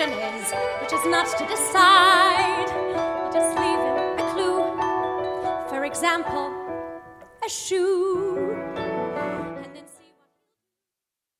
question is, which is not to decide. You just leave him a clue. For example, a shoe.